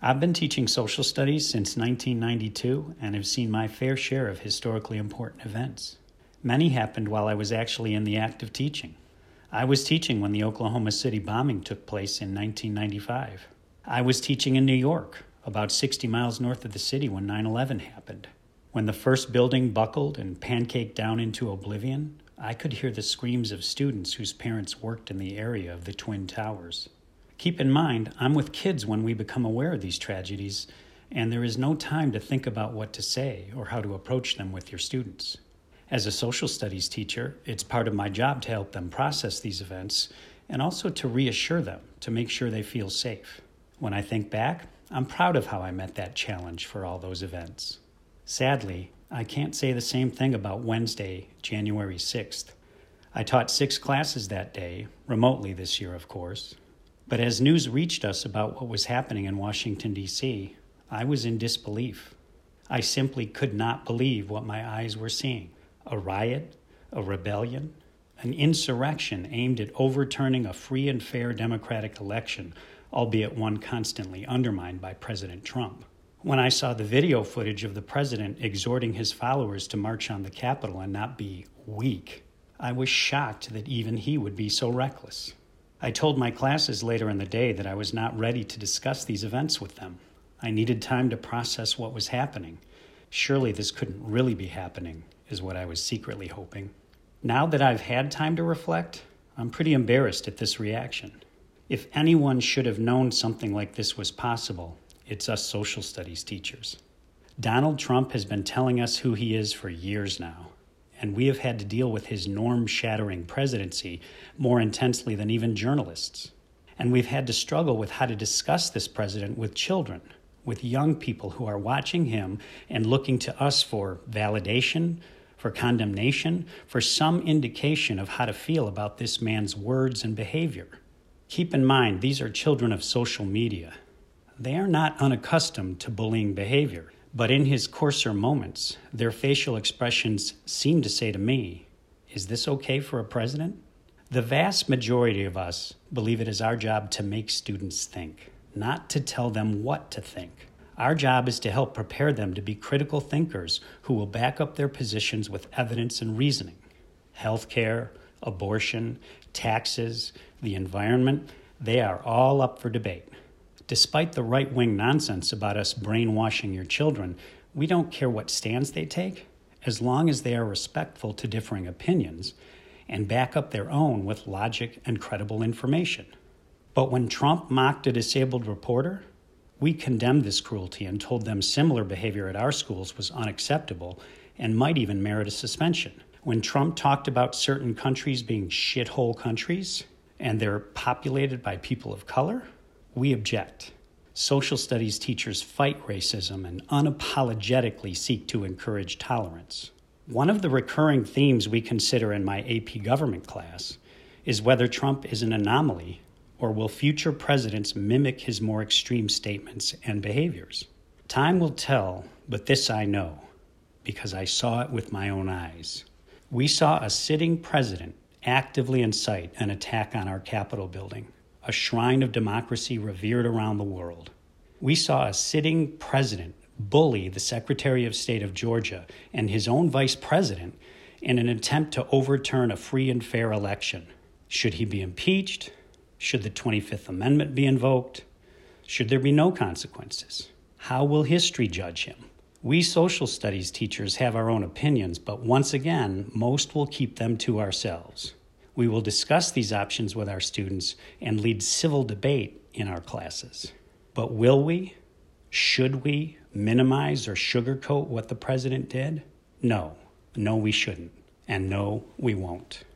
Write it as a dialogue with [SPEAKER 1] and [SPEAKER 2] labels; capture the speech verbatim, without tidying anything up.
[SPEAKER 1] I've been teaching social studies since nineteen ninety-two and have seen my fair share of historically important events. Many happened while I was actually in the act of teaching. I was teaching when the Oklahoma City bombing took place in nineteen ninety-five. I was teaching in New York, about sixty miles north of the city when nine eleven happened. When the first building buckled and pancaked down into oblivion, I could hear the screams of students whose parents worked in the area of the Twin Towers. Keep in mind, I'm with kids when we become aware of these tragedies, and there is no time to think about what to say or how to approach them with your students. As a social studies teacher, it's part of my job to help them process these events and also to reassure them, to make sure they feel safe. When I think back, I'm proud of how I met that challenge for all those events. Sadly, I can't say the same thing about Wednesday, January sixth. I taught six classes that day, remotely this year, of course. But as news reached us about what was happening in Washington, D C, I was in disbelief. I simply could not believe what my eyes were seeing. A riot, a rebellion, an insurrection aimed at overturning a free and fair democratic election, albeit one constantly undermined by President Trump. When I saw the video footage of the president exhorting his followers to march on the Capitol and not be weak, I was shocked that even he would be so reckless. I told my classes later in the day that I was not ready to discuss these events with them. I needed time to process what was happening. Surely this couldn't really be happening, is what I was secretly hoping. Now that I've had time to reflect, I'm pretty embarrassed at this reaction. If anyone should have known something like this was possible, it's us social studies teachers. Donald Trump has been telling us who he is for years now, and we have had to deal with his norm-shattering presidency more intensely than even journalists. And we've had to struggle with how to discuss this president with children, with young people who are watching him and looking to us for validation, for condemnation, for some indication of how to feel about this man's words and behavior. Keep in mind, these are children of social media. They are not unaccustomed to bullying behavior, but in his coarser moments, their facial expressions seem to say to me, is this okay for a president? The vast majority of us believe it is our job to make students think, not to tell them what to think. Our job is to help prepare them to be critical thinkers who will back up their positions with evidence and reasoning. Healthcare, abortion, taxes, the environment, they are all up for debate. Despite the right-wing nonsense about us brainwashing your children, we don't care what stands they take, as long as they are respectful to differing opinions and back up their own with logic and credible information. But when Trump mocked a disabled reporter, we condemned this cruelty and told them similar behavior at our schools was unacceptable and might even merit a suspension. When Trump talked about certain countries being shithole countries and they're populated by people of color, we object. Social studies teachers fight racism and unapologetically seek to encourage tolerance. One of the recurring themes we consider in my A P government class is whether Trump is an anomaly or will future presidents mimic his more extreme statements and behaviors. Time will tell, but this I know, because I saw it with my own eyes. We saw a sitting president actively incite an attack on our Capitol building, a shrine of democracy revered around the world. We saw a sitting president bully the Secretary of State of Georgia and his own vice president in an attempt to overturn a free and fair election. Should he be impeached? Should the twenty-fifth Amendment be invoked? Should there be no consequences? How will history judge him? We social studies teachers have our own opinions, but once again, most will keep them to ourselves. We will discuss these options with our students and lead civil debate in our classes. But will we, should we, minimize or sugarcoat what the president did? No, no we shouldn't, and no we won't.